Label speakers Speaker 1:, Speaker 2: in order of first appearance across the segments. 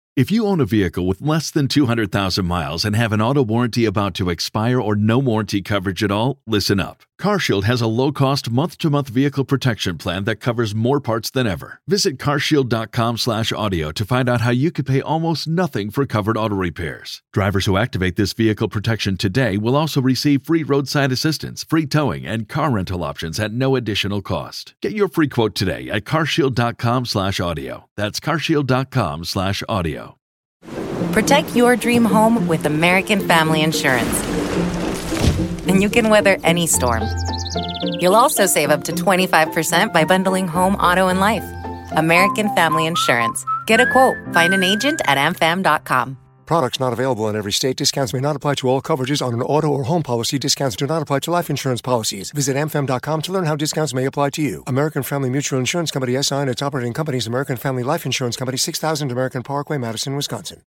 Speaker 1: If you own a vehicle with less than 200,000 miles and have an auto warranty about to expire or no warranty coverage at all, listen up. CarShield has a low-cost month-to-month vehicle protection plan that covers more parts than ever. Visit carshield.com/audio to find out how you could pay almost nothing for covered auto repairs. Drivers who activate this vehicle protection today will also receive free roadside assistance, free towing, and car rental options at no additional cost. Get your free quote today at carshield.com/audio. That's carshield.com/audio.
Speaker 2: Protect your dream home with American Family Insurance. And you can weather any storm. You'll also save up to 25% by bundling home, auto, and life. American Family Insurance. Get a quote. Find an agent at amfam.com.
Speaker 3: Products not available in every state. Discounts may not apply to all coverages on an auto or home policy. Discounts do not apply to life insurance policies. Visit amfam.com to learn how discounts may apply to you. American Family Mutual Insurance Company, SI, and its operating companies, American Family Life Insurance Company, 6000 American Parkway, Madison, Wisconsin.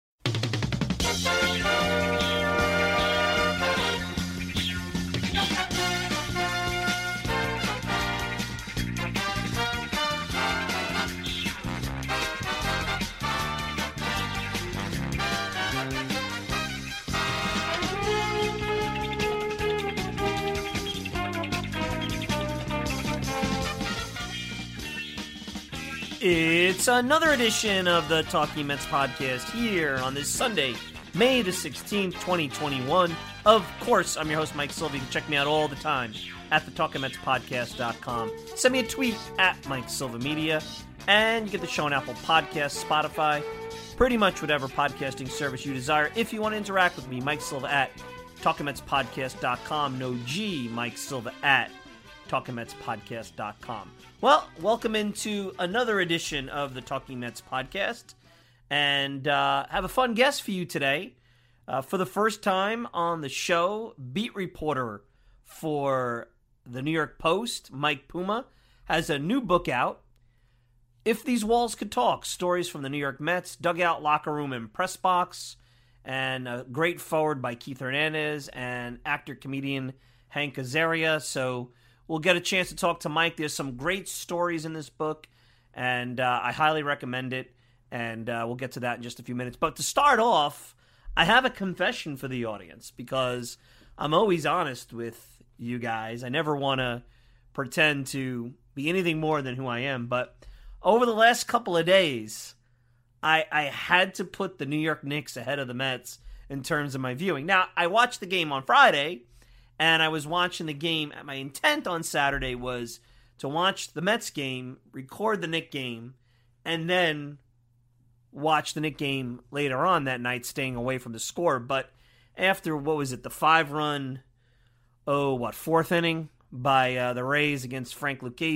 Speaker 4: It's another edition of the Talking Mets podcast here on this Sunday, May the 16th, 2021. Of course, I'm your host, Mike Silva. You can check me out all the time at thetalkingmetspodcast.com. Send me a tweet at Mike Silva Media, and you get the show on Apple Podcasts, Spotify, pretty much whatever podcasting service you desire. If you want to interact with me, Mike Silva at talkingmetspodcast.com. No G, Mike Silva at talkingmetspodcast.com. Well, welcome into another edition of the Talking Mets podcast, and have a fun guest for you today. For the first time on the show, beat reporter for the New York Post, Mike Puma, has a new book out, If These Walls Could Talk, Stories from the New York Mets, Dugout, Locker Room, and Press Box, and a great forward by Keith Hernandez and actor-comedian Hank Azaria. So we'll get a chance to talk to Mike. There's some great stories in this book, and I highly recommend it, and we'll get to that in just a few minutes. But to start off, I have a confession for the audience, because I'm always honest with you guys. I never want to pretend to be anything more than who I am, but over the last couple of days, I had to put the New York Knicks ahead of the Mets in terms of my viewing. Now, I watched the game on Friday, and I was watching the game. My intent on Saturday was to watch the Mets game, record the Knicks game, and then watch the Knicks game later on that night, staying away from the score. But after, the 5-run, fourth inning by the Rays against Joey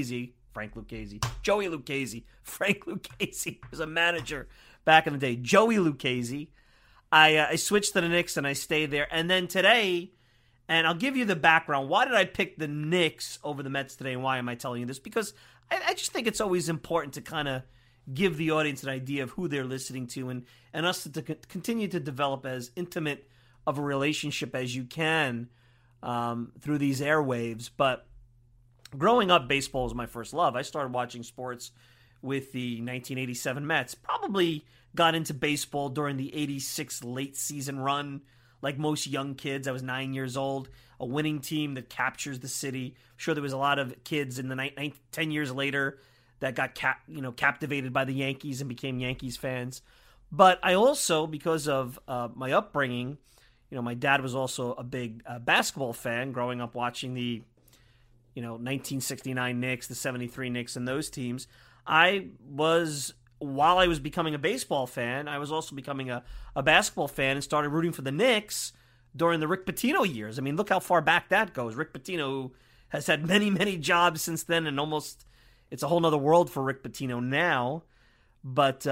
Speaker 4: Lucchesi. Frank Lucchesi was a manager back in the day. Joey Lucchesi. I switched to the Knicks and I stayed there. And then today, and I'll give you the background. Why did I pick the Knicks over the Mets today, and why am I telling you this? Because I just think it's always important to kind of give the audience an idea of who they're listening to, and us to continue to develop as intimate of a relationship as you can through these airwaves. But growing up, baseball was my first love. I started watching sports with the 1987 Mets. Probably got into baseball during the 86 late season run. Like most young kids, I was 9 years old, a winning team that captures the city. I'm sure there was a lot of kids in the 10 years later that got captivated by the Yankees and became Yankees fans. But I also, because of my upbringing, my dad was also a big basketball fan, growing up watching the 1969 Knicks, the 73 Knicks, and those teams. While I was becoming a baseball fan, I was also becoming a basketball fan and started rooting for the Knicks during the Rick Pitino years. I mean, look how far back that goes. Rick Pitino has had many, many jobs since then, and it's a whole nother world for Rick Pitino now. But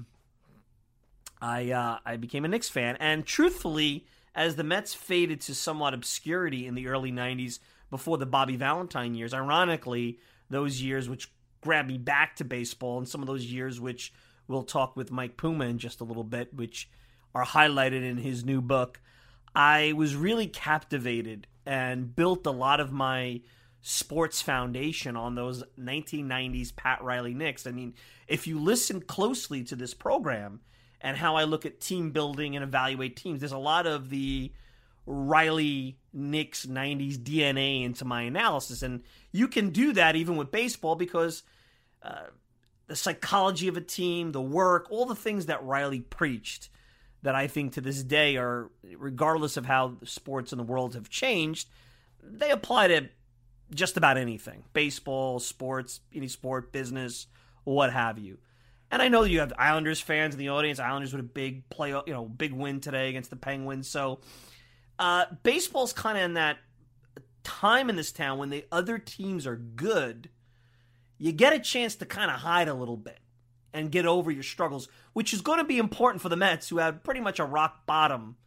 Speaker 4: I became a Knicks fan, and truthfully, as the Mets faded to somewhat obscurity in the early 90s before the Bobby Valentine years, ironically, those years which grabbed me back to baseball, and some of those years which we'll talk with Mike Puma in just a little bit, which are highlighted in his new book, I was really captivated and built a lot of my sports foundation on those 1990s Pat Riley Knicks. I mean, if you listen closely to this program and how I look at team building and evaluate teams. There's a lot of the Riley Knicks 90s DNA into my analysis, and you can do that even with baseball because the psychology of a team, the work, all the things that Riley preached that I think to this day are, regardless of how the sports in the world have changed, they apply to just about anything. Baseball, sports, any sport, business, what have you. And I know you have Islanders fans in the audience. Islanders with a big big win today against the Penguins. So baseball's kind of in that time in this town when the other teams are good, you get a chance to kind of hide a little bit and get over your struggles, which is going to be important for the Mets, who had pretty much a rock bottom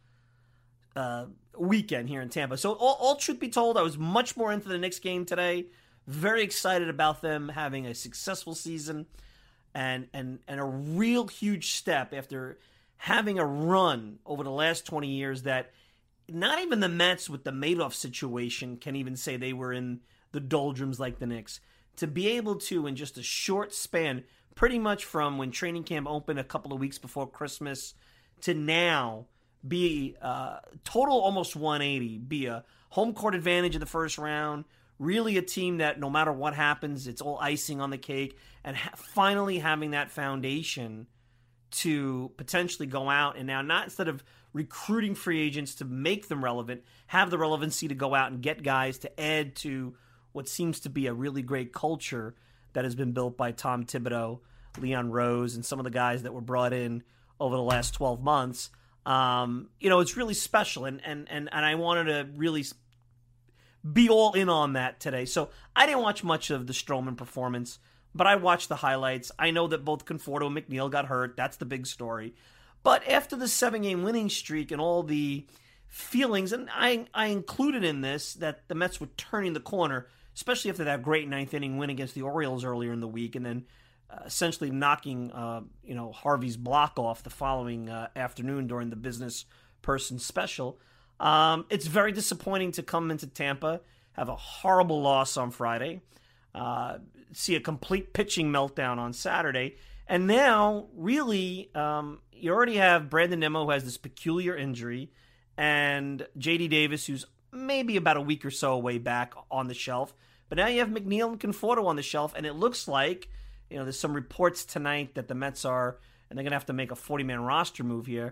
Speaker 4: weekend here in Tampa. So all truth be told, I was much more into the Knicks game today. Very excited about them having a successful season and a real huge step after having a run over the last 20 years that not even the Mets with the Madoff situation can even say they were in the doldrums like the Knicks. To be able to, in just a short span, pretty much from when training camp opened a couple of weeks before Christmas to now, be total almost 180, be a home court advantage in the first round, really a team that no matter what happens, it's all icing on the cake, and finally having that foundation to potentially go out and now not instead of recruiting free agents to make them relevant, have the relevancy to go out and get guys to add to what seems to be a really great culture that has been built by Tom Thibodeau, Leon Rose, and some of the guys that were brought in over the last 12 months. It's really special, and I wanted to really be all in on that today. So I didn't watch much of the Stroman performance, but I watched the highlights. I know that both Conforto and McNeil got hurt. That's the big story. But after the 7-game winning streak and all the feelings, and I included in this that the Mets were turning the corner, especially after that great ninth-inning win against the Orioles earlier in the week, and then essentially knocking Harvey's block off the following afternoon during the business person special. It's very disappointing to come into Tampa, have a horrible loss on Friday, see a complete pitching meltdown on Saturday, and now really you already have Brandon Nimmo, who has this peculiar injury, and J.D. Davis, who's maybe about a week or so away back on the shelf. But now you have McNeil and Conforto on the shelf, and it looks like, there's some reports tonight that the Mets are, and they're going to have to make a 40-man roster move here.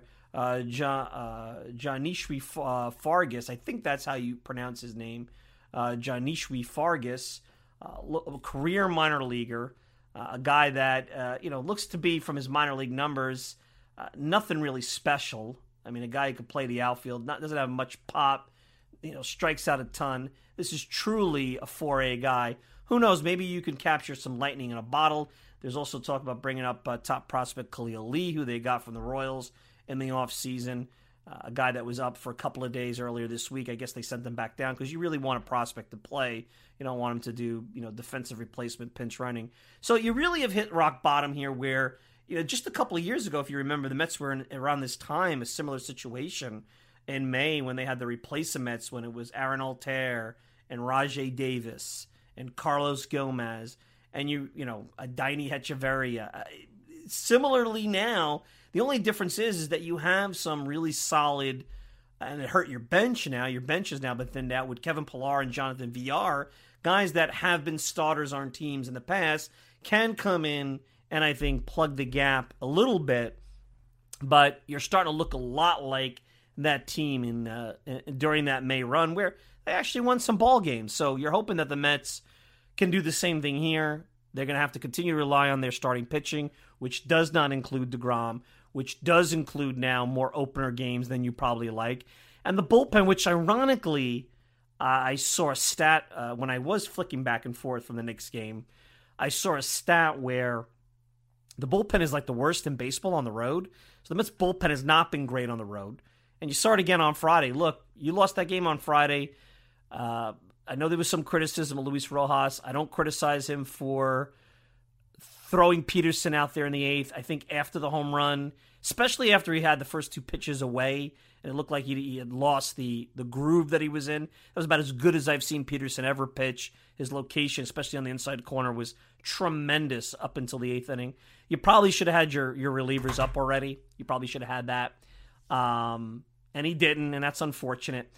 Speaker 4: Jonishwi Fargas, I think that's how you pronounce his name. Jonishwi Fargas, a career minor leaguer, a guy that, looks to be, from his minor league numbers, nothing really special. I mean, a guy who could play the outfield, doesn't have much pop, strikes out a ton. This is truly a 4A guy. Who knows? Maybe you can capture some lightning in a bottle. There's also talk about bringing up top prospect Khalil Lee, who they got from the Royals in the offseason. A guy that was up for a couple of days earlier this week. I guess they sent him back down because you really want a prospect to play. You don't want him to do, defensive replacement pinch running. So you really have hit rock bottom here where, just a couple of years ago, if you remember, the Mets were in around this time, a similar situation in May when they had the replacement Mets when it was Aaron Altair and Rajay Davis and Carlos Gomez and Adeiny Hechavarria. Similarly now, the only difference is that you have some really solid, and it hurt your bench now. Your bench has now been thinned out with Kevin Pillar and Jonathan Villar, guys that have been starters on teams in the past, can come in and I think plug the gap a little bit, but you're starting to look a lot like that team during that May run where they actually won some ball games. So you're hoping that the Mets can do the same thing here. They're going to have to continue to rely on their starting pitching, which does not include DeGrom, which does include now more opener games than you probably like. And the bullpen, which ironically, I saw a stat when I was flicking back and forth from the Knicks game. I saw a stat where the bullpen is like the worst in baseball on the road. So the Mets bullpen has not been great on the road. And you saw it again on Friday. Look, you lost that game on Friday. I know there was some criticism of Luis Rojas. I don't criticize him for throwing Peterson out there in the eighth. I think after the home run, especially after he had the first two pitches away, and it looked like he had lost the groove that he was in. That was about as good as I've seen Peterson ever pitch. His location, especially on the inside corner, was tremendous up until the eighth inning. You probably should have had your relievers up already. You probably should have had that. And he didn't, and that's unfortunate.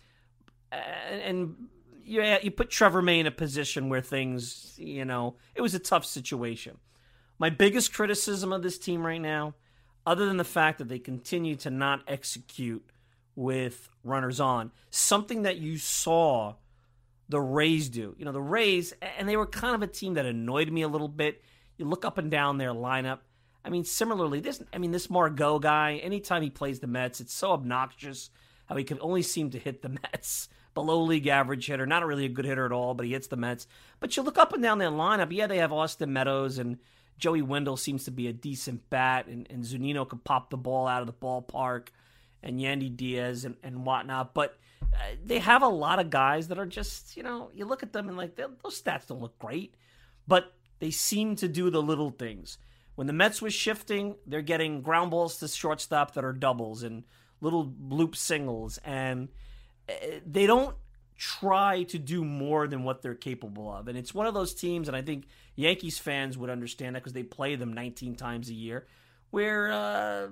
Speaker 4: And you put Trevor May in a position where things, it was a tough situation. My biggest criticism of this team right now, other than the fact that they continue to not execute with runners on, something that you saw the Rays do. The Rays, and they were kind of a team that annoyed me a little bit. You look up and down their lineup. I mean, similarly, this Margot guy, anytime he plays the Mets, it's so obnoxious how he can only seem to hit the Mets. Below league average hitter, not really a good hitter at all, but he hits the Mets. But you look up and down their lineup, they have Austin Meadows, and Joey Wendell seems to be a decent bat, and Zunino can pop the ball out of the ballpark, and Yandy Diaz and whatnot. But they have a lot of guys that are just, you look at them and those stats don't look great, but they seem to do the little things. When the Mets was shifting, they're getting ground balls to shortstop that are doubles and little loop singles, and they don't try to do more than what they're capable of. And it's one of those teams, and I think Yankees fans would understand that because they play them 19 times a year, where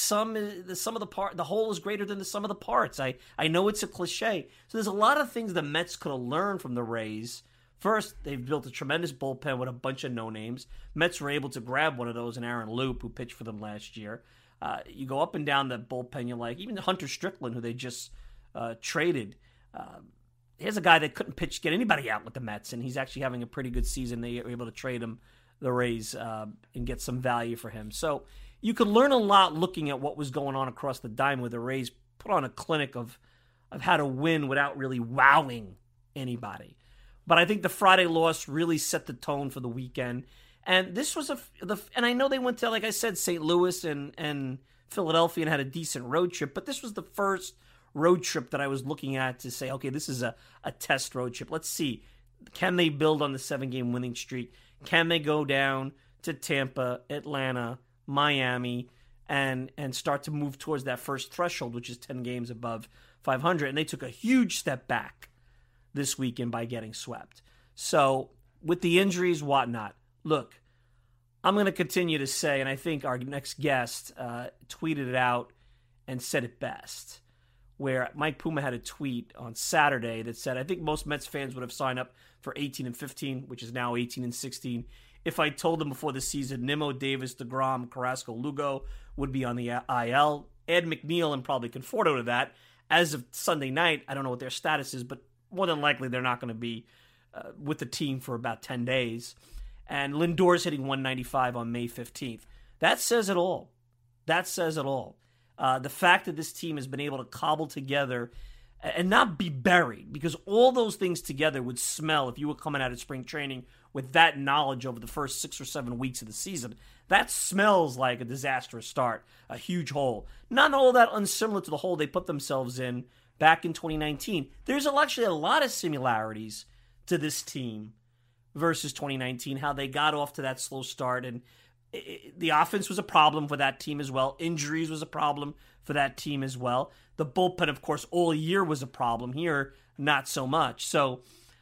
Speaker 4: the whole is greater than the sum of the parts. I know it's a cliche. So there's a lot of things the Mets could have learned from the Rays. First, they've built a tremendous bullpen with a bunch of no-names. Mets were able to grab one of those in Aaron Loop, who pitched for them last year. You go up and down that bullpen, you're like, even Hunter Strickland, who they just traded. Here's a guy that couldn't get anybody out with the Mets, and he's actually having a pretty good season. They were able to trade him, the Rays, and get some value for him. So you could learn a lot looking at what was going on across the diamond, where the Rays put on a clinic of how to win without really wowing anybody. But I think the Friday loss really set the tone for the weekend. And this was and I know they went to, like I said, St. Louis and Philadelphia and had a decent road trip, but this was the first road trip that I was looking at to say, okay, this is a test road trip. Let's see. Can they build on the 7-game winning streak? Can they go down to Tampa, Atlanta, Miami, and start to move towards that first threshold, which is 10 games above 500? And they took a huge step back this weekend by getting swept. So with the injuries, whatnot, look, I'm going to continue to say, and I think our next guest tweeted it out and said it best, where Mike Puma had a tweet on Saturday that said, I think most Mets fans would have signed up for 18 and 15, which is now 18 and 16, if I told them before the season Nimmo, Davis, DeGrom, Carrasco, Lugo would be on the IL. Add McNeil and probably Conforto to that. As of Sunday night, I don't know what their status is, but more than likely they're not going to be with the team for about 10 days. And Lindor's hitting 195 on May 15th. That says it all. That says it all. The fact that this team has been able to cobble together and not be buried, because all those things together would smell if you were coming out of spring training with that knowledge over the first 6 or 7 weeks of the season. That smells like a disastrous start, a huge hole. Not all that unsimilar to the hole they put themselves in back in 2019. There's actually a lot of similarities to this team versus 2019, how they got off to that slow start. And the offense was a problem for that team as well. Injuries was a problem for that team as well. The bullpen, of course, all year was a problem. Here, not so much. So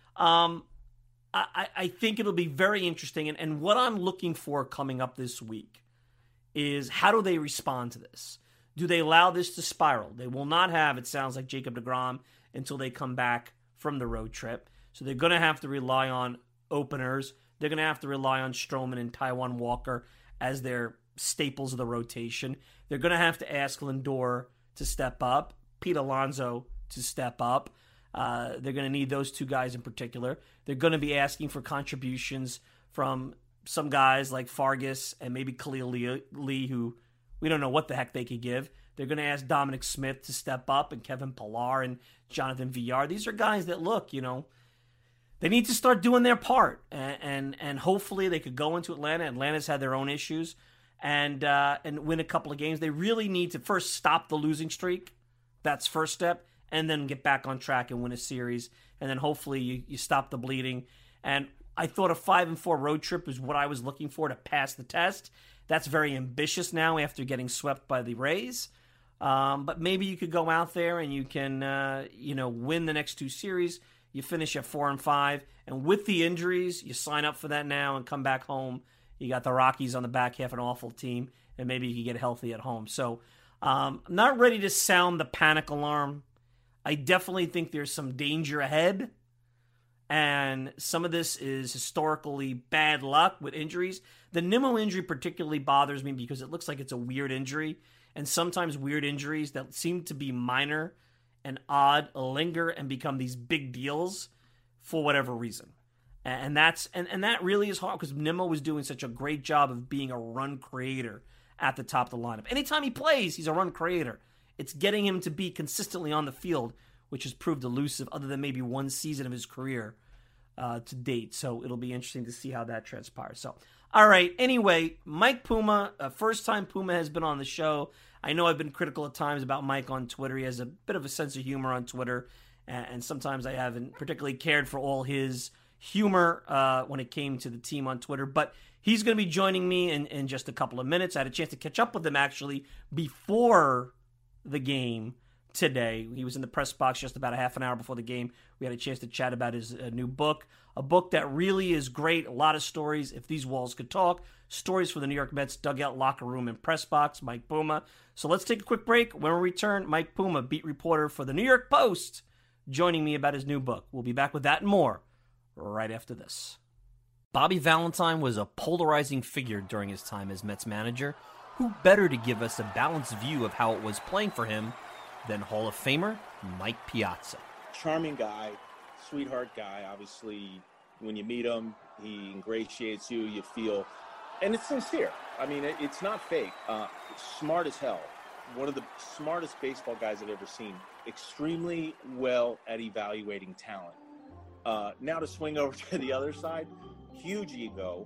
Speaker 4: I think it'll be very interesting. And what I'm looking for coming up this week is, how do they respond to this? Do they allow this to spiral? They will not have, it sounds like, Jacob deGrom until they come back from the road trip. So they're going to have to rely on openers. They're going to have to rely on Stroman and Taijuan Walker as their staples of the rotation. They're going to have to ask Lindor to step up, Pete Alonso to step up. They're going to need those two guys in particular. They're going to be asking for contributions from some guys like Fargas and maybe Khalil Lee, who we don't know what the heck they could give. They're going to ask Dominic Smith to step up, and Kevin Pillar and Jonathan Villar. These are guys that, look, they need to start doing their part, and hopefully they could go into Atlanta. Atlanta's had their own issues, and win a couple of games. They really need to first stop the losing streak. That's first step, and then get back on track and win a series, and then hopefully you stop the bleeding. And I thought a 5-4 road trip is what I was looking for to pass the test. That's very ambitious now after getting swept by the Rays. But maybe you could go out there and you can, win the next 2 series. You finish at 4-5, and with the injuries, you sign up for that now and come back home, You got the Rockies on the back half, an awful team, and maybe you can get healthy at home. So I'm not ready to sound the panic alarm. I definitely think there's some danger ahead, and some of this is historically bad luck with injuries. The Nimmo injury particularly bothers me because it looks like it's a weird injury, and sometimes weird injuries that seem to be minor and odd linger and become these big deals for whatever reason. And that really is hard because Nimmo was doing such a great job of being a run creator at the top of the lineup. Anytime he plays, he's a run creator. It's getting him to be consistently on the field, which has proved elusive other than maybe one season of his career to date. So it'll be interesting to see how that transpires. So, all right. Anyway, Mike Puma, first time Puma has been on the show. I know I've been critical at times about Mike on Twitter. He has a bit of a sense of humor on Twitter, and sometimes I haven't particularly cared for all his humor when it came to the team on Twitter. But he's going to be joining me in just a couple of minutes. I had a chance to catch up with him actually before the game today. He was in the press box just about a half an hour before the game. We had a chance to chat about his new book, a book that really is great. A lot of stories. If These Walls Could Talk, stories for the New York Mets dugout, locker room, and press box. Mike Puma. So let's take a quick break. When we return, Mike Puma, beat reporter for the New York Post, joining me about his new book. We'll be back with that and more right after this. Bobby Valentine was a polarizing figure during his time as Mets manager. Who better to give us a balanced view of how it was playing for him than Hall of Famer Mike Piazza?
Speaker 5: Charming guy, sweetheart guy. Obviously, when you meet him, he ingratiates you. You feel, and it's sincere. I mean, it's not fake. Smart as hell. One of the smartest baseball guys I've ever seen. Extremely well at evaluating talent. Now to swing over to the other side, huge ego.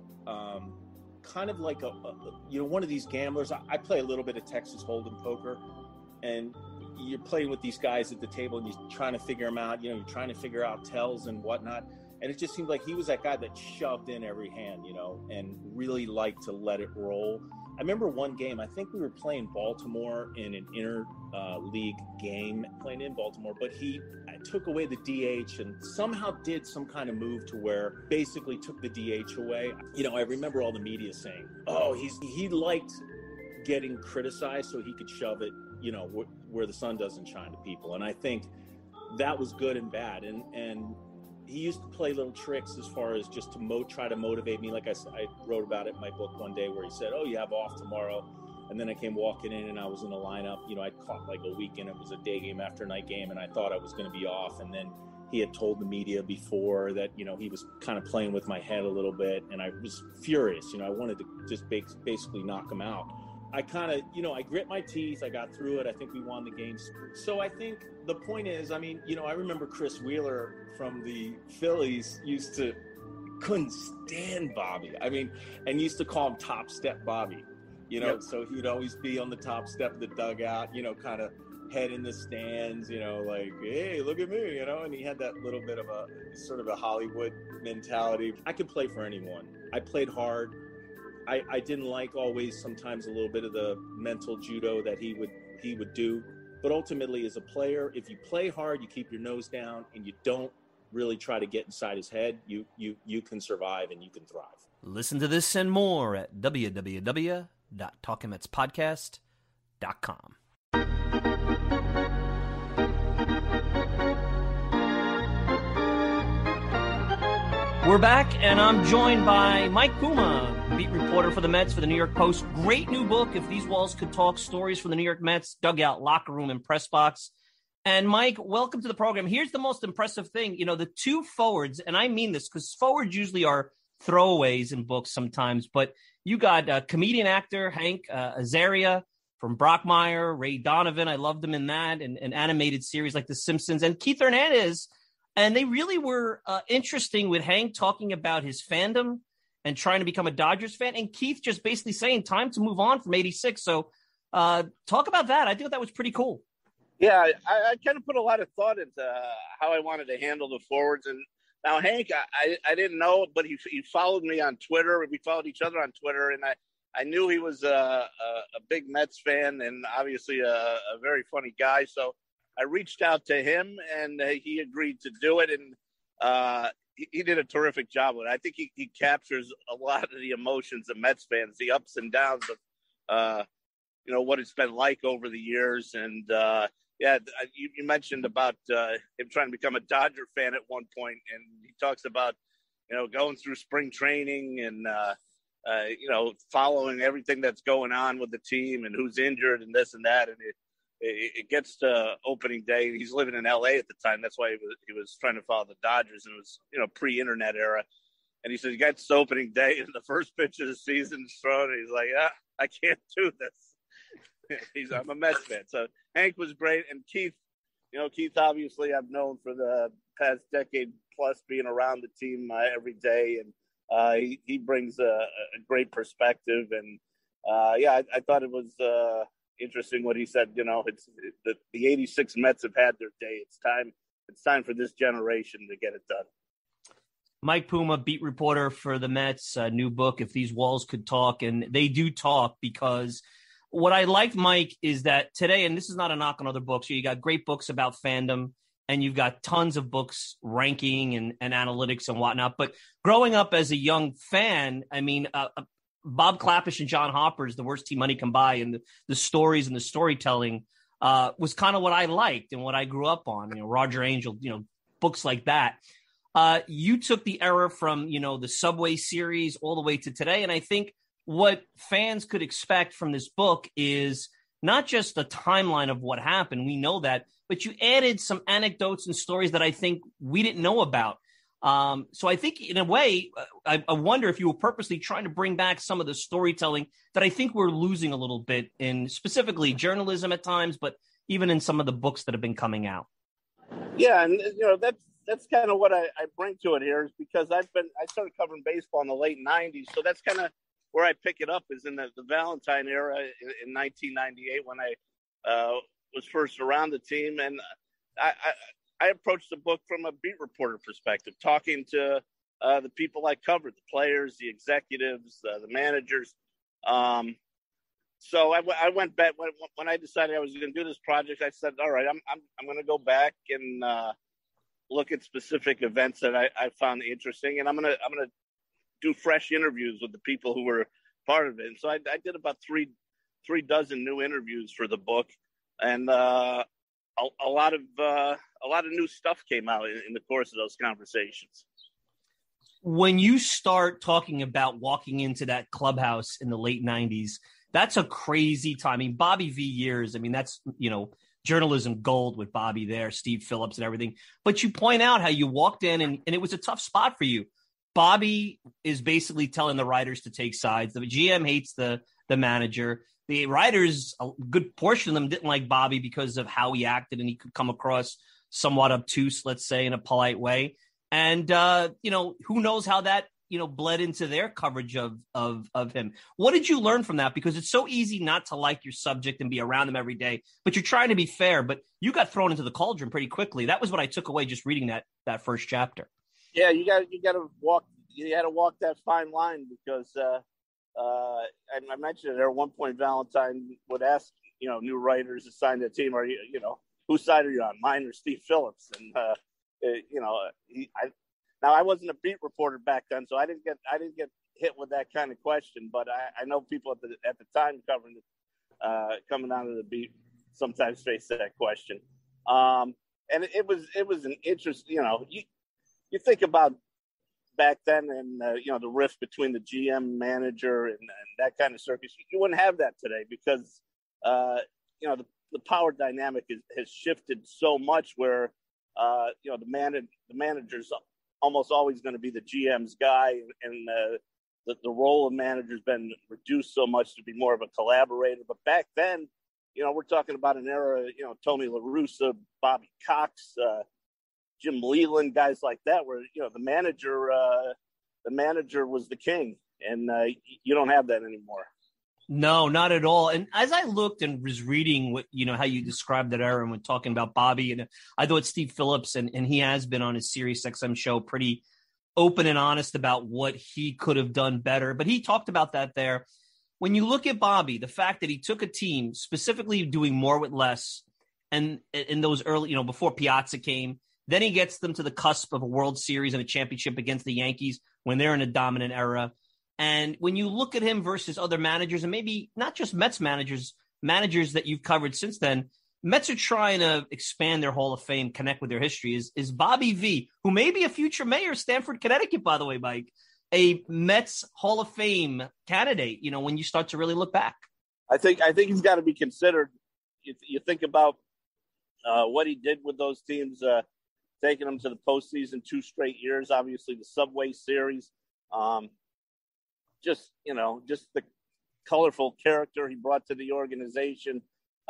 Speaker 5: Kind of like one of these gamblers. I play a little bit of Texas Hold'em poker, and you're playing with these guys at the table and you're trying to figure them out. You're trying to figure out tells and whatnot. And it just seemed like he was that guy that shoved in every hand, and really liked to let it roll. I remember one game, I think we were playing Baltimore in an inter-league game, playing in Baltimore, but he took away the DH and somehow did some kind of move to where basically took the DH away. I remember all the media saying, he liked getting criticized so he could shove it, where the sun doesn't shine to people. And I think that was good and bad. And he used to play little tricks as far as just to try to motivate me. Like I wrote about it in my book one day where he said, you have off tomorrow. And then I came walking in and I was in the lineup. I'd caught like a weekend. It was a day game after night game. And I thought I was going to be off. And then he had told the media before that, he was kind of playing with my head a little bit. And I was furious. I wanted to just basically knock him out. I kind of, I grit my teeth. I got through it. I think we won the game. So I think the point is, I remember Chris Wheeler from the Phillies couldn't stand Bobby. And used to call him Top Step Bobby, Yep. So he'd always be on the top step of the dugout, kind of head in the stands, like, hey, look at me, and he had that little bit of a sort of a Hollywood mentality. I could play for anyone. I played hard. I didn't like always sometimes a little bit of the mental judo that he would do. But ultimately, as a player, if you play hard, you keep your nose down, and you don't really try to get inside his head, you can survive and you can thrive.
Speaker 4: Listen to this and more at www.talkingmetspodcast.com. We're back, and I'm joined by Mike Puma, beat reporter for the Mets for the New York Post. Great new book, If These Walls Could Talk, stories from the New York Mets, dugout, locker room, and press box. And Mike, welcome to the program. Here's the most impressive thing. The two forwards, and I mean this because forwards usually are throwaways in books sometimes, but you got comedian actor Hank Azaria from Brockmire, Ray Donovan. I loved him in that, and an animated series like The Simpsons, and Keith Hernandez. And they really were interesting with Hank talking about his fandom and trying to become a Dodgers fan. And Keith just basically saying time to move on from 86. So talk about that. I think that was pretty cool.
Speaker 6: Yeah, I kind of put a lot of thought into how I wanted to handle the forwards. And now Hank, I didn't know, but he followed me on Twitter. We followed each other on Twitter. And I knew he was a big Mets fan and obviously a very funny guy. So I reached out to him, and he agreed to do it. And he did a terrific job with it. I think he captures a lot of the emotions of Mets fans, the ups and downs of, what it's been like over the years. And, you mentioned about him trying to become a Dodger fan at one point, and he talks about, going through spring training and, following everything that's going on with the team and who's injured and this and that. And it gets to opening day. He's living in LA at the time. That's why he was trying to follow the Dodgers, and it was, pre-internet era. And he said, he gets to opening day and the first pitch of the season is thrown. And he's like, I can't do this. I'm a Mets fan. So Hank was great. And Keith, Keith, obviously I've known for the past decade plus being around the team every day. And he brings a great perspective. And I thought it was interesting what he said. It's the 86 Mets have had their day. It's time for this generation to get it done.
Speaker 4: Mike Puma, beat reporter for the Mets, new book, If These Walls Could Talk. And they do talk, because what I liked, Mike, is that today, and this is not a knock on other books, you got great books about fandom, and you've got tons of books ranking and analytics and whatnot. But growing up as a young fan, I mean, Bob Klapisch and John Hopper's The Worst Team Money Can Buy, and the stories and the storytelling was kind of what I liked and what I grew up on. Roger Angel, books like that. You took the era from, the Subway series all the way to today. And I think what fans could expect from this book is not just a timeline of what happened. We know that, but you added some anecdotes and stories that I think we didn't know about. So I think in a way, I wonder if you were purposely trying to bring back some of the storytelling that I think we're losing a little bit in specifically journalism at times, but even in some of the books that have been coming out.
Speaker 6: Yeah. And, that's kind of what I bring to it here, is because I started covering baseball in the late 90s. So that's kind of where I pick it up, is in the Valentine era in 1998, when I was first around the team. And I approached the book from a beat reporter perspective, talking to the people I covered, the players, the executives, the managers. So I went back when I decided I was going to do this project. I said, all right, I'm going to go back and look at specific events that I found interesting, and I'm gonna do fresh interviews with the people who were part of it. And so I did about three dozen new interviews for the book, and a lot of new stuff came out in the course of those conversations.
Speaker 4: When you start talking about walking into that clubhouse in the late 90s, that's a crazy time. I mean, Bobby V years. I mean, that's, journalism gold with Bobby there, Steve Phillips and everything. But you point out how you walked in and it was a tough spot for you. Bobby is basically telling the writers to take sides. The GM hates the manager. The writers, a good portion of them didn't like Bobby because of how he acted, and he could come across somewhat obtuse, let's say, in a polite way. And, who knows how that, bled into their coverage of him. What did you learn from that? Because it's so easy not to like your subject and be around them every day, but you're trying to be fair, but you got thrown into the cauldron pretty quickly. That was what I took away just reading that first chapter.
Speaker 6: Yeah, you got to walk that fine line, because I mentioned it, at one point Valentine would ask, new writers to sign the team, or, whose side are you on, mine or Steve Phillips? And, now, I wasn't a beat reporter back then, so I didn't get hit with that kind of question. But I know people at the time covering coming out of the beat sometimes face that question. And it was an interest. You think about back then, and the rift between the GM, manager, and that kind of circus. You wouldn't have that today, because the power dynamic has shifted so much, where the manager's almost always going to be the GM's guy, and the role of manager's been reduced so much to be more of a collaborator. But back then, we're talking about an era, Tony La Russa, Bobby Cox, Jim Leland, guys like that, where the manager was the king, and you don't have that anymore.
Speaker 4: No, not at all. And as I looked and was reading what, how you described that era and when talking about Bobby, and I thought Steve Phillips, and he has been on his Sirius XM show pretty open and honest about what he could have done better. But he talked about that there. When you look at Bobby, the fact that he took a team specifically doing more with less, and in those early, before Piazza came, Then he gets them to the cusp of a World Series and a championship against the Yankees when they're in a dominant era. And when you look at him versus other managers, and maybe not just Mets managers that you've covered since then, Mets are trying to expand their Hall of Fame, connect with their history. Is Bobby V, who may be a future mayor of Stamford, Connecticut, by the way, Mike, a Mets Hall of Fame candidate, when you start to really look back?
Speaker 6: I think he's got to be considered. You think about what he did with those teams, taking them to the postseason 2 straight years, obviously the Subway Series. Just the colorful character he brought to the organization.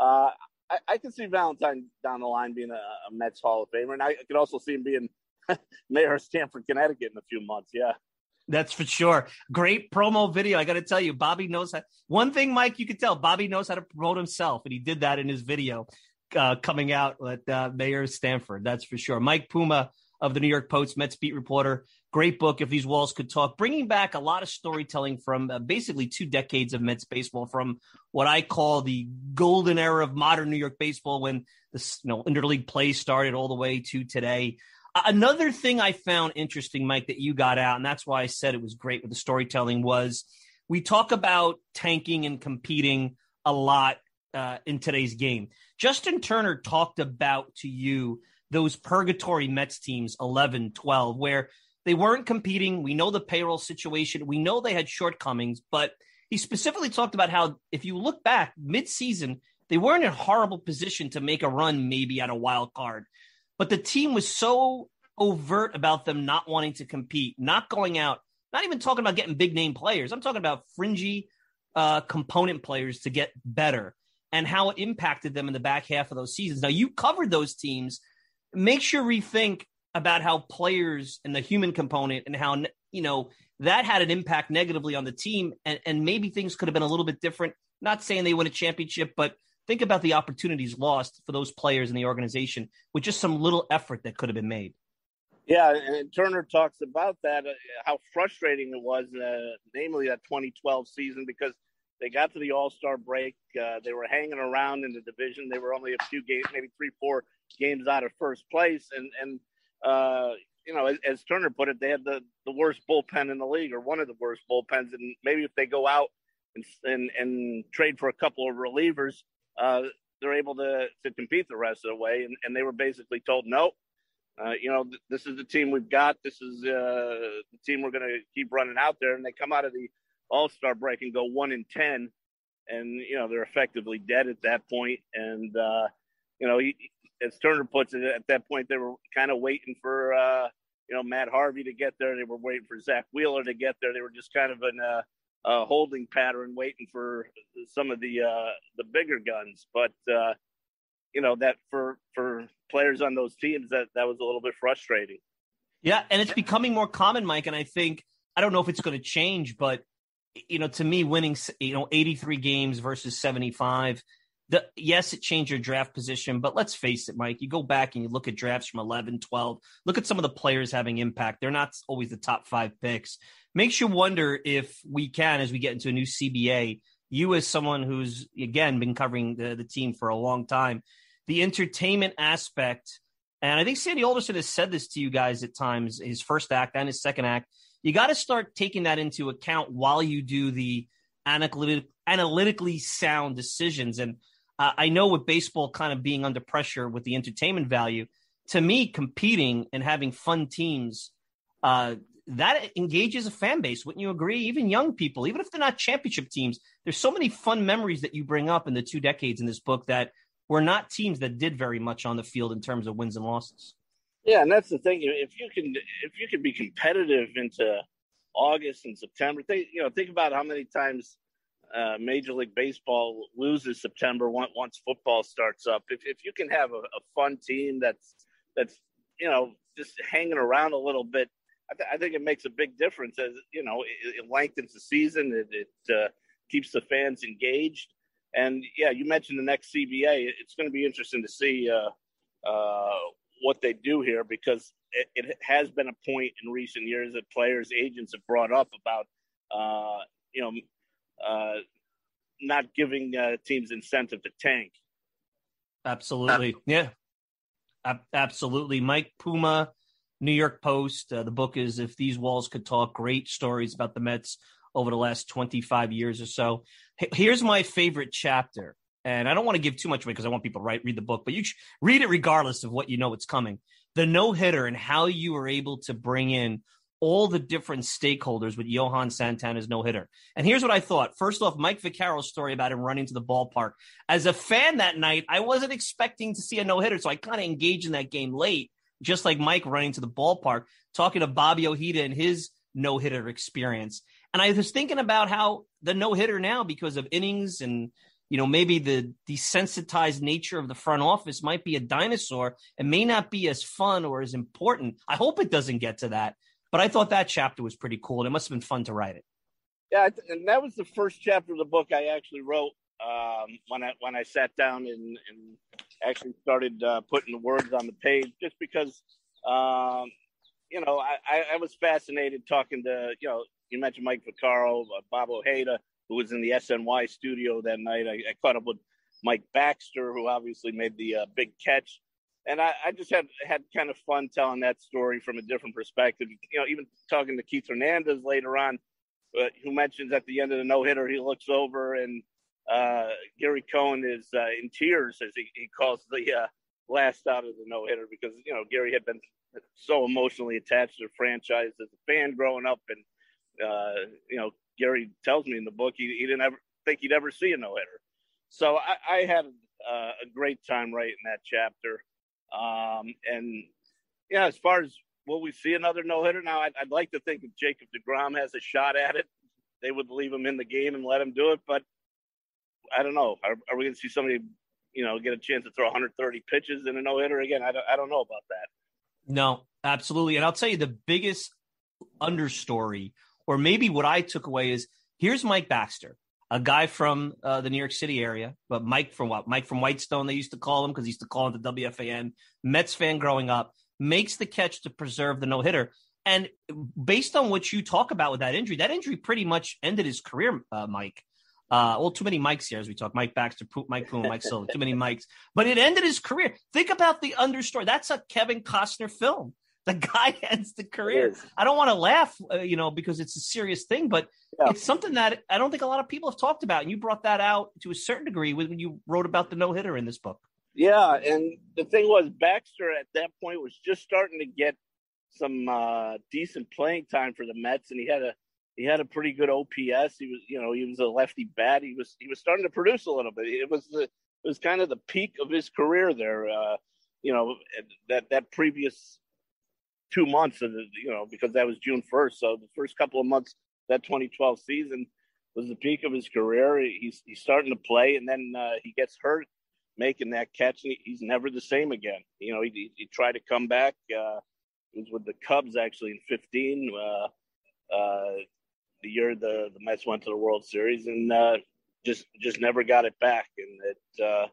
Speaker 6: I can see Valentine down the line being a Mets Hall of Famer, and I could also see him being mayor of Stamford, Connecticut in a few months. Yeah. That's for sure. Great promo video. I got to tell you, Bobby knows how. One thing, Mike, you could tell Bobby knows how to promote himself, and he did that in his video coming out at Mayor of Stamford. That's for sure. Mike Puma of the New York Post, Mets beat reporter. Great book, If These Walls Could Talk, bringing back a lot of storytelling from basically 2 decades of Mets baseball, from what I call the golden era of modern New York baseball, when the interleague play started, all the way to today. Another thing I found interesting, Mike, that you got out, and that's why I said it was great with the storytelling, was we talk about tanking and competing a lot in today's game. Justin Turner talked about to you those purgatory Mets teams, 11, 12, where they weren't competing. We know the payroll situation. We know they had shortcomings, but he specifically talked about how if you look back mid-season, they weren't in a horrible position to make a run maybe at a wild card. But the team was so overt about them not wanting to compete, not going out, not even talking about getting big name players. I'm talking about fringy component players to get better, and how it impacted them in the back half of those seasons. Now, you covered those teams. Makes you rethink about how players and the human component and how, that had an impact negatively on the team. And maybe things could have been a little bit different. Not saying they win a championship, but think about the opportunities lost for those players in the organization with just some little effort that could have been made. Yeah, and Turner talks about that, how frustrating it was, namely that 2012 season, because they got to the All-Star break. They were hanging around in the division. They were only a few games, maybe 3-4 games out of first place. And as Turner put it, they had the worst bullpen in the league, or one of the worst bullpens. And maybe if they go out and trade for a couple of relievers, they're able to compete the rest of the way. And they were basically told, no, this is the team we've got. This is the team we're going to keep running out there. And they come out of the All-Star break and go 1-10, and they're effectively dead at that point. And as Turner puts it, at that point they were kind of waiting for Matt Harvey to get there. They were waiting for Zach Wheeler to get there. They were just kind of in a holding pattern, waiting for some of the bigger guns. But that for players on those teams, that was a little bit frustrating. Yeah, and it's becoming more common, Mike. And I don't know if it's going to change, but to me, winning 83 games versus 75. Yes, it changed your draft position, but let's face it, Mike, you go back and you look at drafts from 11, 12, look at some of the players having impact. They're not always the top 5 picks. Makes you wonder if we can, as we get into a new CBA, you as someone who's, again, been covering the team for a long time, the entertainment aspect, and I think Sandy Alderson has said this to you guys at times, his first act and his second act, you got to start taking that into account while you do the analytically sound decisions. And I know with baseball kind of being under pressure with the entertainment value, to me, competing and having fun teams, that engages a fan base. Wouldn't you agree? Even young people, even if they're not championship teams, there's so many fun memories that you bring up in the 2 decades in this book that were not teams that did very much on the field in terms of wins and losses. Yeah, and that's the thing. If you can be competitive into August and September, think about how many times Major League Baseball loses September once football starts up. If you can have a fun team that's just hanging around a little bit, I think it makes a big difference. As it lengthens the season. It keeps the fans engaged. And yeah, you mentioned the next CBA. It's going to be interesting to see what they do here, because it has been a point in recent years that players, agents have brought up about not giving teams incentive to tank. Absolutely. Yeah.
Speaker 4: Absolutely. Mike Puma, New York Post. The book is If These Walls Could Talk. Great stories about the Mets over the last 25 years or so. Here's my favorite chapter. And I don't want to give too much away because I want people to read the book, but you should read it regardless of what you know it's coming. The no-hitter and how you were able to bring in all the different stakeholders with Johan Santana's no-hitter. And here's what I thought. First off, Mike Vaccaro's story about him running to the ballpark. As a fan that night, I wasn't expecting to see a no-hitter, so I kind of engaged in that game late, just like Mike running to the ballpark, talking to Bobby Ojeda and his no-hitter experience. And I was thinking about how the no-hitter now, because of innings and maybe the desensitized nature of the front office, might be a dinosaur and may not be as fun or as important. I hope it doesn't get to that. But I thought that chapter was pretty cool, and it must have been fun to write it.
Speaker 6: Yeah, and that was the first chapter of the book I actually wrote when I sat down and actually started putting the words on the page, just because, I was fascinated talking to, you mentioned Mike Vaccaro, Bob Ojeda, who was in the SNY studio that night. I caught up with Mike Baxter, who obviously made the big catch. And I just had kind of fun telling that story from a different perspective. Even talking to Keith Hernandez later on, who mentions at the end of the no-hitter, he looks over and Gary Cohen is in tears as he calls the last out of the no-hitter, because, Gary had been so emotionally attached to the franchise as a fan growing up. And, Gary tells me in the book he didn't ever think he'd ever see a no-hitter. So I had a great time writing that chapter. As far as will we see another no-hitter now, I'd like to think if Jacob deGrom has a shot at it, they would leave him in the game and let him do it. But I don't know. Are we going to see somebody, get a chance to throw 130 pitches in a no-hitter again? I don't know about that.
Speaker 4: No, absolutely. And I'll tell you the biggest understory, or maybe what I took away, is here's Mike Baxter, a guy from the New York City area, but Mike from Whitestone, they used to call him, because he used to call him the WFAN, Mets fan growing up, makes the catch to preserve the no-hitter. And based on what you talk about with that injury pretty much ended his career, Mike. Too many Mikes here as we talk. Mike Baxter, Mike Puma, Mike Silva, too many Mikes. But it ended his career. Think about the understory. That's a Kevin Costner film. The guy ends the career. I don't want to laugh, because it's a serious thing, but it's something that I don't think a lot of people have talked about. And you brought that out to a certain degree when you wrote about the no-hitter in this book. Yeah,
Speaker 6: and the thing was, Baxter at that point was just starting to get some decent playing time for the Mets, and he had a pretty good OPS. He was a lefty bat. He was starting to produce a little bit. It was kind of the peak of his career there. That previous 2 months of because that was June 1st. So the first couple of months, that 2012 season was the peak of his career. He's starting to play, and then he gets hurt making that catch. And he's never the same again. He tried to come back. He was with the Cubs actually in 2015, the year the Mets went to the World Series, and just never got it back. And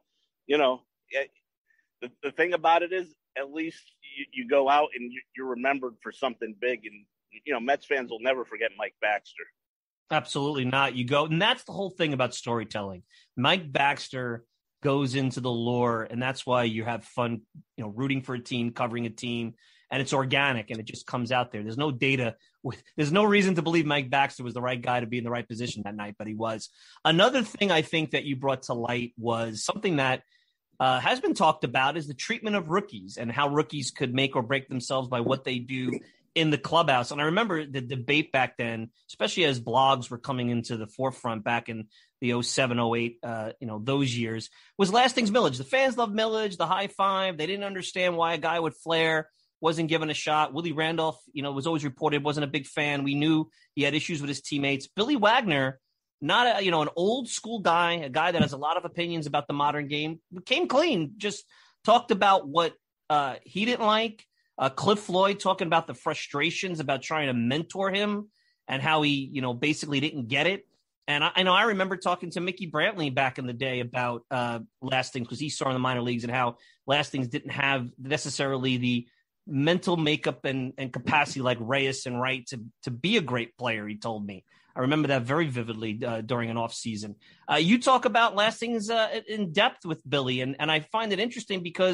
Speaker 6: the thing about it is, at least you go out and you're remembered for something big. And, Mets fans will never forget Mike Baxter.
Speaker 4: Absolutely not. You go, and that's the whole thing about storytelling. Mike Baxter goes into the lore, and that's why you have fun, rooting for a team, covering a team, and it's organic and it just comes out there. There's no data. There's no reason to believe Mike Baxter was the right guy to be in the right position that night, but he was. Another thing I think that you brought to light was something that has been talked about, is the treatment of rookies and how rookies could make or break themselves by what they do in the clubhouse. And I remember the debate back then, especially as blogs were coming into the forefront back in the 07, 08, those years, was Last Things Millage. The fans loved Millage, the high five. They didn't understand why a guy would flare, wasn't given a shot. Willie Randolph, was always reported, wasn't a big fan. We knew he had issues with his teammates. Billy Wagner, not an old school guy, a guy that has a lot of opinions about the modern game, came clean, just talked about what he didn't like. Cliff Floyd talking about the frustrations about trying to mentor him and how he, basically didn't get it. And I remember talking to Mickey Brantley back in the day about Last Things, because he saw in the minor leagues and how Last Things didn't have necessarily the mental makeup and capacity like Reyes and Wright to be a great player, he told me. I remember that very vividly during an off season. You talk about Last Things in depth with Billy, and I find it interesting because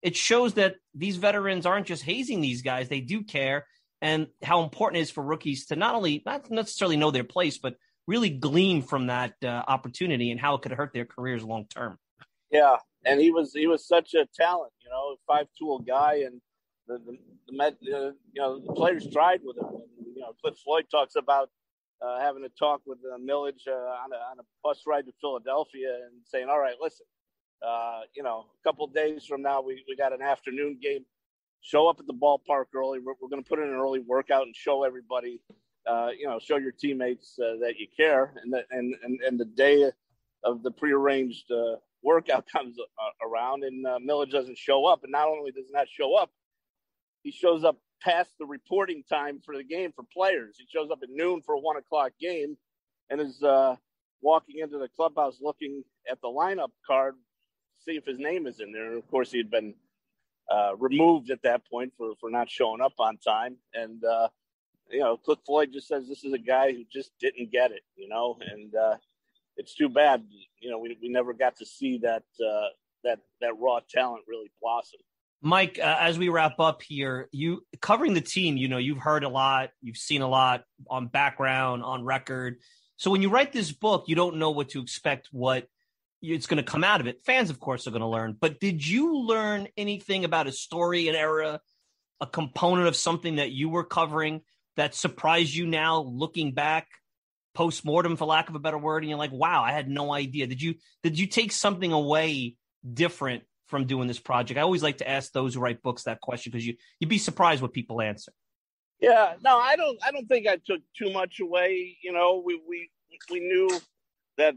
Speaker 4: it shows that these veterans aren't just hazing these guys. They do care, and how important it is for rookies to not necessarily know their place, but really glean from that opportunity and how it could hurt their careers long term.
Speaker 6: Yeah, and he was such a talent, 5-tool guy, and the players tried with him. And, Cliff Floyd talks about having a talk with Millage on a bus ride to Philadelphia and saying, all right, listen, a couple of days from now, we got an afternoon game. Show up at the ballpark early. We're going to put in an early workout and show everybody, show your teammates that you care. And the day of the prearranged workout comes around, and Millage doesn't show up. And not only does he not show up, he shows up past the reporting time for the game for players. He shows up at noon for a 1:00 game and is walking into the clubhouse looking at the lineup card to see if his name is in there. And of course, he had been removed at that point for not showing up on time. And, Cliff Floyd just says this is a guy who just didn't get it, and it's too bad. We never got to see that raw talent really blossom.
Speaker 4: Mike, as we wrap up here, you covering the team, you've heard a lot, you've seen a lot on background, on record. So when you write this book, you don't know what to expect, what it's going to come out of it. Fans, of course, are going to learn. But did you learn anything about a story, an era, a component of something that you were covering that surprised you now looking back, post-mortem, for lack of a better word, and you're like, wow, I had no idea. Did you take something away different from doing this project? I always like to ask those who write books that question because you'd be surprised what people answer.
Speaker 6: Yeah, no, I don't think I took too much away. We knew that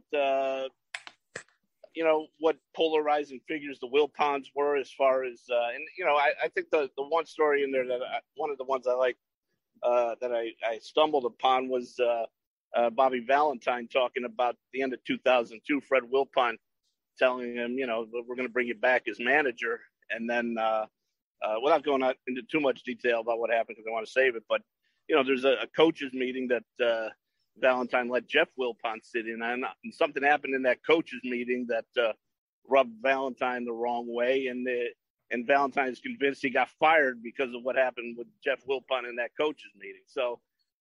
Speaker 6: what polarizing figures the Wilpons were as far as I think the one story in there that one of the ones I like that I stumbled upon was Bobby Valentine talking about the end of 2002, Fred Wilpon telling him, we're going to bring you back as manager. And then without going out into too much detail about what happened, because I want to save it, but, there's a coaches meeting that Valentine let Jeff Wilpon sit in on, and something happened in that coaches meeting that rubbed Valentine the wrong way. And Valentine is convinced he got fired because of what happened with Jeff Wilpon in that coaches meeting. So,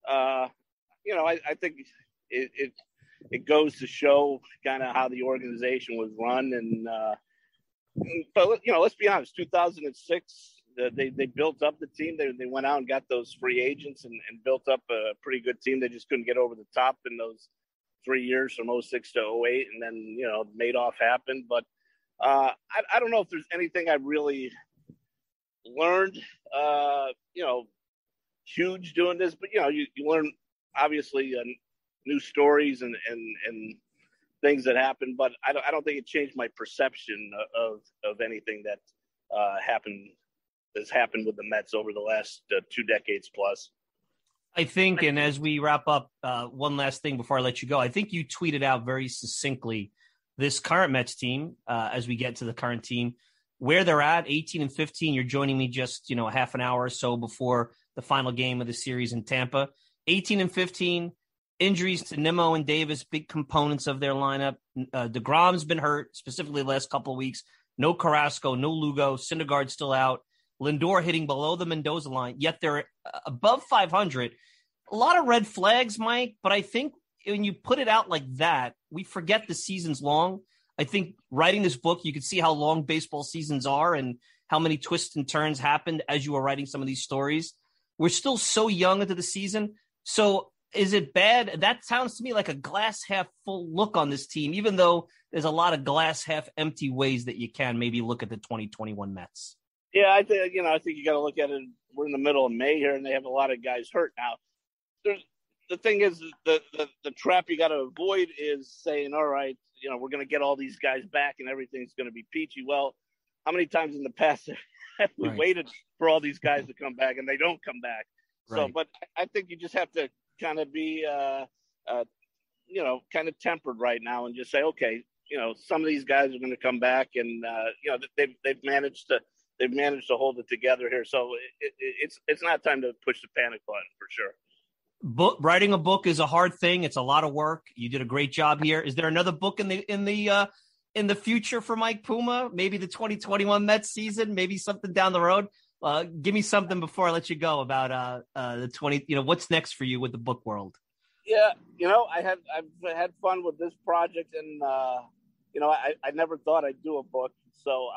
Speaker 6: I think it goes to show kind of how the organization was run. And, but, let's be honest, 2006, they built up the team. They went out and got those free agents and built up a pretty good team. They just couldn't get over the top in those 3 years from 06 to 08. And then, Madoff happened. But I don't know if there's anything I really learned, huge doing this. But, you learn, obviously, new stories and things that happened, but I don't think it changed my perception of anything that has happened with the Mets over the last 2 decades plus.
Speaker 4: I think, and as we wrap up, one last thing before I let you go, I think you tweeted out very succinctly this current Mets team, as we get to the current team, where they're at, 18-15. You're joining me just, half an hour or so before the final game of the series in Tampa. 18-15. Injuries to Nimmo and Davis, big components of their lineup. DeGrom's been hurt, specifically the last couple of weeks. No Carrasco, no Lugo. Syndergaard's still out. Lindor hitting below the Mendoza line, yet they're above 500. A lot of red flags, Mike, but I think when you put it out like that, we forget the season's long. I think writing this book, you could see how long baseball seasons are and how many twists and turns happened as you were writing some of these stories. We're still so young into the season. So is it bad? That sounds to me like a glass half full look on this team, even though there's a lot of glass half empty ways that you can maybe look at the 2021 Mets.
Speaker 6: Yeah, I think you got to look at it. We're in the middle of May here, and they have a lot of guys hurt now. The thing is, the trap you got to avoid is saying, all right, we're going to get all these guys back and everything's going to be peachy. Well, how many times in the past have we waited for all these guys to come back and they don't come back? Right. So, but I think you just have to kind of be, kind of tempered right now and just say, okay, some of these guys are going to come back, and they've managed to hold it together here. So it's not time to push the panic button for sure.
Speaker 4: Writing a book is a hard thing. It's a lot of work. You did a great job here. Is there another book in the in the future for Mike Puma? Maybe the 2021 Mets season, maybe something down the road. Give me something before I let you go about the 20. What's next for you with the book world?
Speaker 6: Yeah, I've had fun with this project, and I never thought I'd do a book, so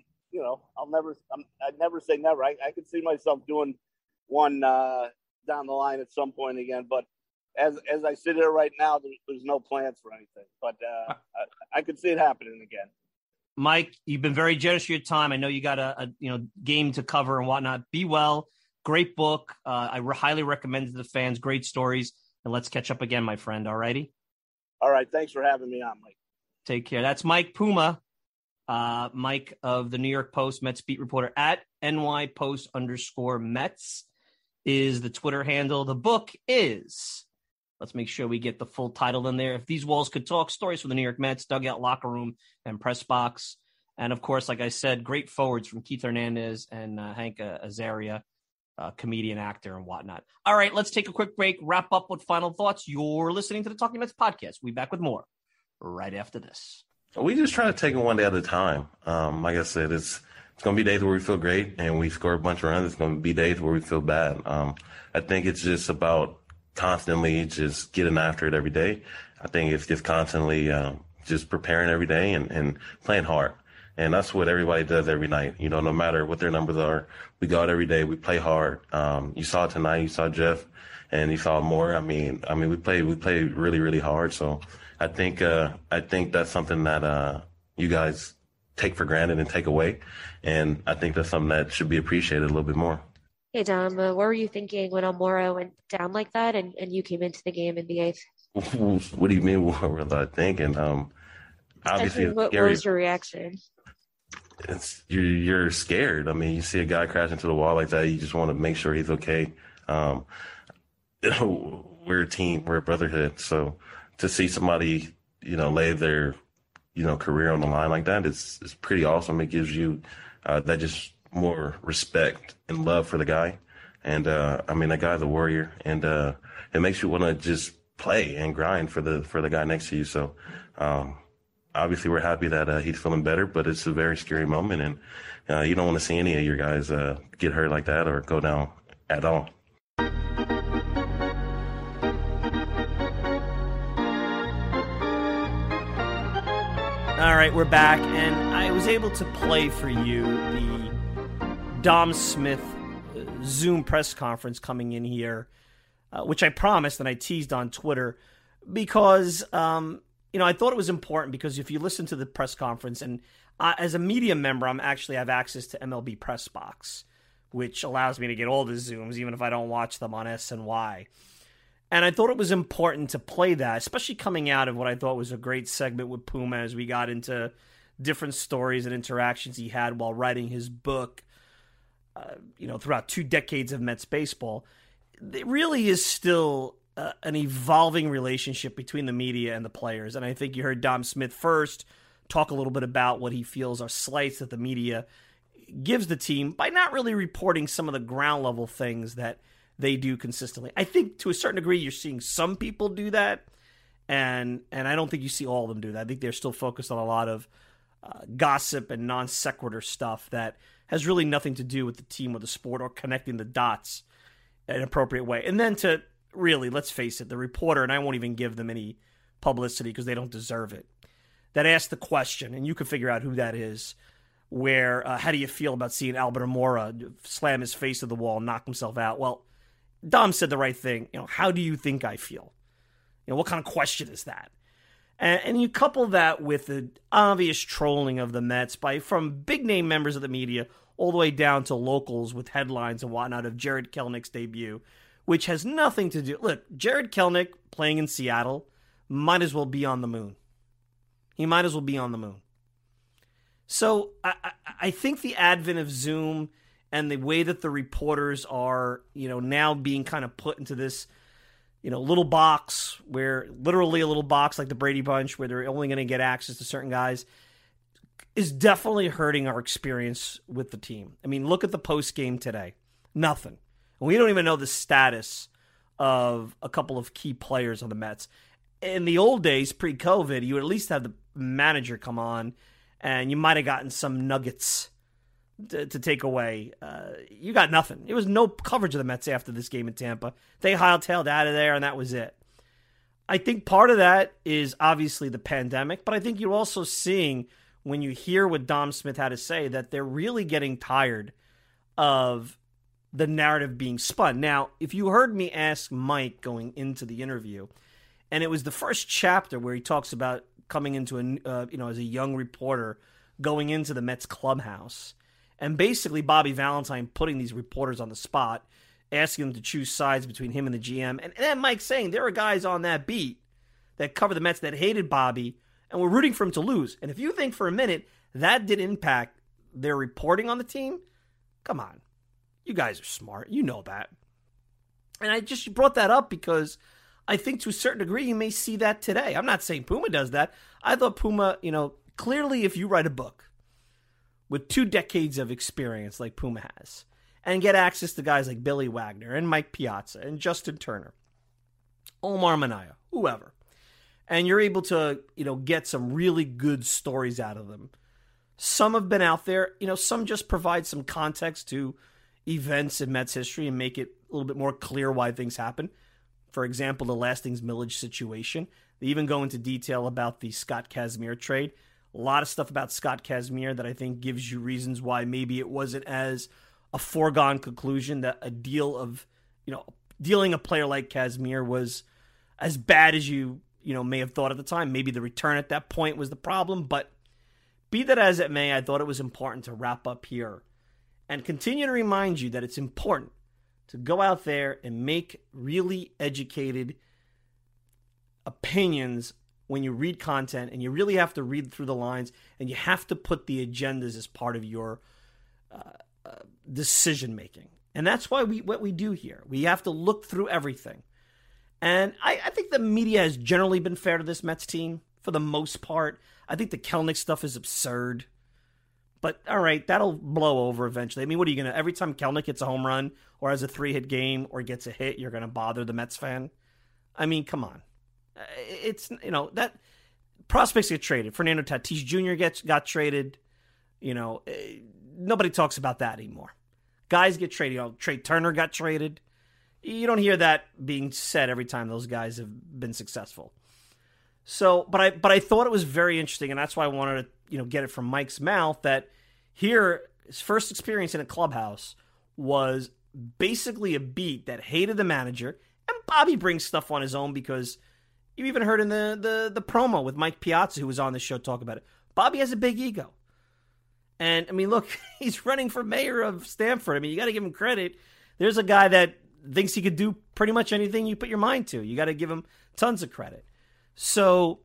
Speaker 6: I'd never say never. I could see myself doing one down the line at some point again, but as I sit here right now, there's no plans for anything, but I could see it happening again.
Speaker 4: Mike, you've been very generous with your time. I know you got a game to cover and whatnot. Be well. Great book. I highly recommend it to the fans. Great stories. And let's catch up again, my friend. All righty?
Speaker 6: All right. Thanks for having me on, Mike.
Speaker 4: Take care. That's Mike Puma, Mike of the New York Post, Mets beat reporter at NYPost_Mets is the Twitter handle. The book is, let's make sure we get the full title in there. If These Walls Could Talk, Stories from the New York Mets, Dugout, Locker Room, and Press Box. And, of course, like I said, great forwards from Keith Hernandez and Hank Azaria, comedian, actor, and whatnot. All right, let's take a quick break, wrap up with final thoughts. You're listening to the Talking Mets podcast. We'll be back with more right after this.
Speaker 7: We just try to take it one day at a time. Like I said, it's going to be days where we feel great and we score a bunch of runs. It's going to be days where we feel bad. I think it's just about constantly just getting after it every day. I think it's just constantly just preparing every day and playing hard. And that's what everybody does every night. No matter what their numbers are, we go out every day. We play hard. You saw it tonight. You saw Jeff, and you saw more. I mean, we play really, really hard. So I think that's something that you guys take for granted and take away, and I think that's something that should be appreciated a little bit more.
Speaker 8: Hey, Dom, what were you thinking when Almora went down like that and you came into the game in the eighth?
Speaker 7: What do you mean? What was I thinking? Obviously,
Speaker 8: what was your reaction?
Speaker 7: You're scared. I mean, you see a guy crash into the wall like that, you just want to make sure he's okay. We're a team, we're a brotherhood. So to see somebody, lay their, career on the line like that, it's pretty awesome. It gives you that just more respect and love for the guy. And that guy's a warrior, and it makes you want to just play and grind for the guy next to you. So obviously we're happy that he's feeling better, but it's a very scary moment, and you don't want to see any of your guys get hurt like that or go down at all.
Speaker 4: All right, we're back, and I was able to play for you the Dom Smith Zoom press conference coming in here, which I promised and I teased on Twitter because, I thought it was important because if you listen to the press conference, and as a media member, I actually have access to MLB Press Box, which allows me to get all the Zooms, even if I don't watch them on SNY. And I thought it was important to play that, especially coming out of what I thought was a great segment with Puma as we got into different stories and interactions he had while writing his book, throughout 2 decades of Mets baseball. It really is still an evolving relationship between the media and the players. And I think you heard Dom Smith first talk a little bit about what he feels are slights that the media gives the team by not really reporting some of the ground level things that they do consistently. I think to a certain degree you're seeing some people do that, and I don't think you see all of them do that. I think they're still focused on a lot of gossip and non sequitur stuff that has really nothing to do with the team or the sport or connecting the dots in an appropriate way. And then to really, let's face it, the reporter, and I won't even give them any publicity because they don't deserve it, that asked the question, and you can figure out who that is, where how do you feel about seeing Albert Almora slam his face to the wall and knock himself out? Well, Dom said the right thing. How do you think I feel? What kind of question is that? And you couple that with the obvious trolling of the Mets from big-name members of the media all the way down to locals with headlines and whatnot of Jarred Kelenic's debut, which has nothing to do... Look, Jarred Kelenic playing in Seattle might as well be on the moon. He might as well be on the moon. So I think the advent of Zoom and the way that the reporters are, now being kind of put into this, little box where literally a little box like the Brady Bunch where they're only going to get access to certain guys is definitely hurting our experience with the team. I mean, look at the post game today. Nothing. And we don't even know the status of a couple of key players on the Mets. In the old days, pre-COVID, you would at least have the manager come on, and you might have gotten some nuggets to take away. You got nothing. It was no coverage of the Mets after this game in Tampa. They hightailed out of there, and that was it. I think part of that is obviously the pandemic, but I think you're also seeing, when you hear what Dom Smith had to say, that they're really getting tired of the narrative being spun. Now, if you heard me ask Mike going into the interview, and it was the first chapter where he talks about coming into as a young reporter going into the Mets clubhouse, and basically Bobby Valentine putting these reporters on the spot, asking them to choose sides between him and the GM. And then Mike saying there are guys on that beat that cover the Mets that hated Bobby and were rooting for him to lose. And if you think for a minute that did impact their reporting on the team, come on. You guys are smart. You know that. And I just brought that up because I think to a certain degree you may see that today. I'm not saying Puma does that. I thought Puma, clearly if you write a book with 2 decades of experience like Puma has, and get access to guys like Billy Wagner and Mike Piazza and Justin Turner, Omar Minaya, whoever, and you're able to, get some really good stories out of them. Some have been out there, some just provide some context to events in Mets history and make it a little bit more clear why things happen. For example, the Lastings Millage situation. They even go into detail about the Scott Kazmir trade. A lot of stuff about Scott Kazmir that I think gives you reasons why maybe it wasn't as a foregone conclusion that a deal of, dealing a player like Kazmir was as bad as you may have thought at the time. Maybe the return at that point was the problem, but be that as it may, I thought it was important to wrap up here and continue to remind you that it's important to go out there and make really educated opinions when you read content, and you really have to read through the lines, and you have to put the agendas as part of your decision making. And that's why what we do here. We have to look through everything. And I think the media has generally been fair to this Mets team for the most part. I think the Kelenic stuff is absurd. But all right, that'll blow over eventually. I mean, what are you going to, every time Kelenic hits a home run or has a 3-hit game or gets a hit, you're going to bother the Mets fan? I mean, come on. It's, that prospects get traded. Fernando Tatis Jr. got traded. Nobody talks about that anymore. Guys get traded. Trey Turner got traded. You don't hear that being said every time those guys have been successful. So, but I thought it was very interesting, and that's why I wanted to, get it from Mike's mouth, that here, his first experience in a clubhouse was basically a beat that hated the manager, and Bobby brings stuff on his own because you even heard in the promo with Mike Piazza, who was on the show, talk about it. Bobby has a big ego. And, I mean, look, he's running for mayor of Stamford. I mean, you got to give him credit. There's a guy that thinks he could do pretty much anything you put your mind to. You got to give him tons of credit. So,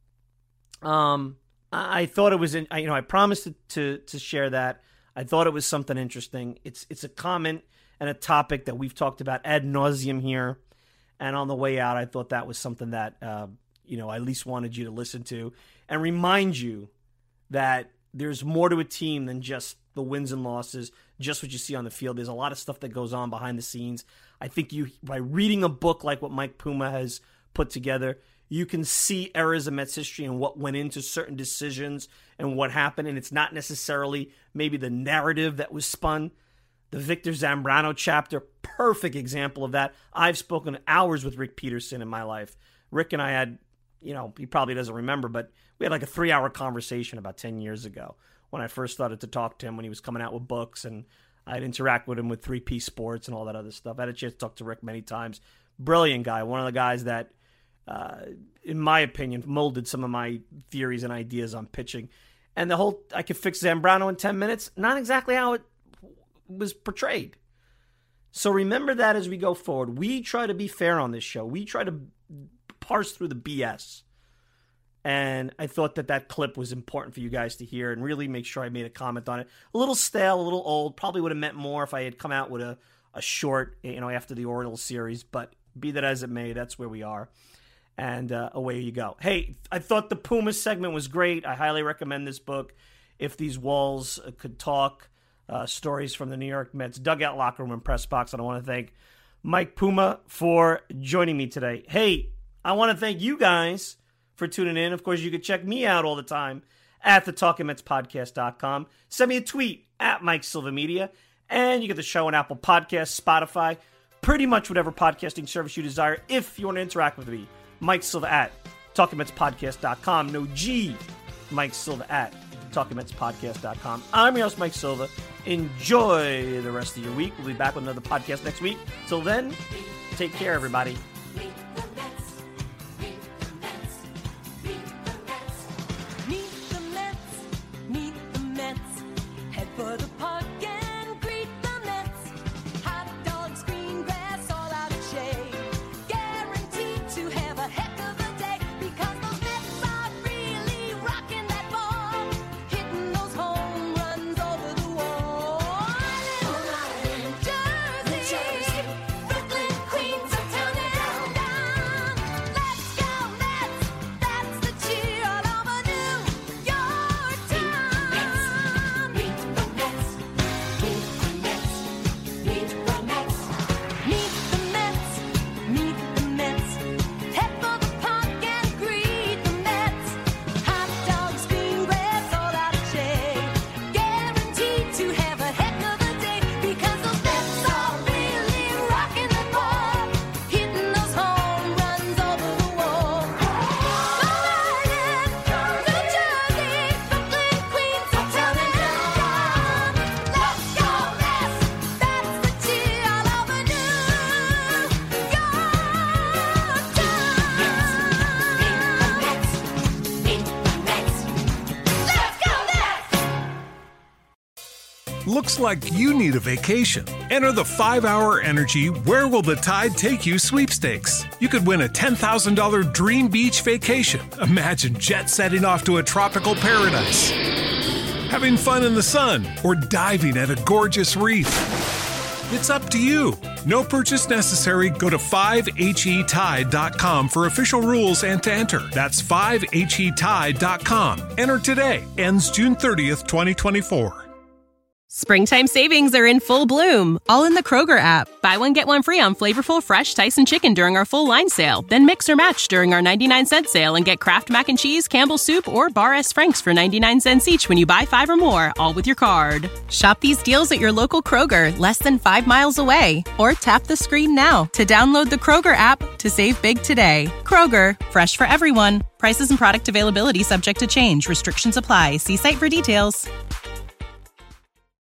Speaker 4: I thought it was, I promised to share that. I thought it was something interesting. It's a comment and a topic that we've talked about ad nauseum here. And on the way out, I thought that was something that, I at least wanted you to listen to and remind you that there's more to a team than just the wins and losses, just what you see on the field. There's a lot of stuff that goes on behind the scenes. I think by reading a book like what Mike Puma has put together, you can see eras of Mets history and what went into certain decisions and what happened. And it's not necessarily maybe the narrative that was spun. The Victor Zambrano chapter, perfect example of that. I've spoken hours with Rick Peterson in my life. Rick and I had, he probably doesn't remember, but we had like a 3-hour conversation about 10 years ago when I first started to talk to him when he was coming out with books, and I'd interact with him with 3P Sports and all that other stuff. I had a chance to talk to Rick many times. Brilliant guy. One of the guys that, in my opinion, molded some of my theories and ideas on pitching. And I could fix Zambrano in 10 minutes. Not exactly how it was portrayed. So remember that as we go forward. We try to be fair on this show. We try to parse through the BS. And I thought that clip was important for you guys to hear and really make sure I made a comment on it. A little stale, a little old. Probably would have meant more if I had come out with a short, after the Orioles series. But be that as it may, that's where we are. And away you go. Hey, I thought the Puma segment was great. I highly recommend this book, If These Walls Could Talk. Stories from the New York Mets dugout, locker room, and press box. And I want to thank Mike Puma for joining me today. Hey, I want to thank you guys for tuning in. Of course, you can check me out all the time at thetalkingmetspodcast.com. Send me a tweet at Mike Silva Media, and you get the show on Apple Podcasts, Spotify, pretty much whatever podcasting service you desire. If you want to interact with me, Mike Silva at talkingmetspodcast.com. No G, Mike Silva at talkingmetspodcast.com. I'm your host, Mike Silva. Enjoy the rest of your week. We'll be back with another podcast next week. Till then, take care, everybody.
Speaker 9: For the park and greet the Mets. Hot dogs, green grass, all out of shade. Guaranteed to have a heck of a day because those Mets are really rocking that ball, hitting those home runs over the wall. Jersey, Brooklyn, Queens, uptown and down. Let's go Mets! That's the cheer all over New York town.
Speaker 10: Looks like you need a vacation. Enter the 5-Hour Energy Where Will the Tide Take You sweepstakes. You could win a $10,000 dream beach vacation. Imagine jet setting off to a tropical paradise, having fun in the sun, or diving at a gorgeous reef. It's up to you. No purchase necessary. Go to 5HETide.com for official rules and to enter. That's 5HETide.com. Enter today. Ends June 30th, 2024.
Speaker 11: Springtime savings are in full bloom, all in the Kroger app. Buy one, get one free on flavorful, fresh Tyson chicken during our full line sale. Then mix or match during our 99-cent sale and get Kraft Mac and Cheese, Campbell's Soup, or Bar S. Frank's for 99 cents each when you buy 5 or more, all with your card. Shop these deals at your local Kroger, less than 5 miles away. Or tap the screen now to download the Kroger app to save big today. Kroger, fresh for everyone. Prices and product availability subject to change. Restrictions apply. See site for details.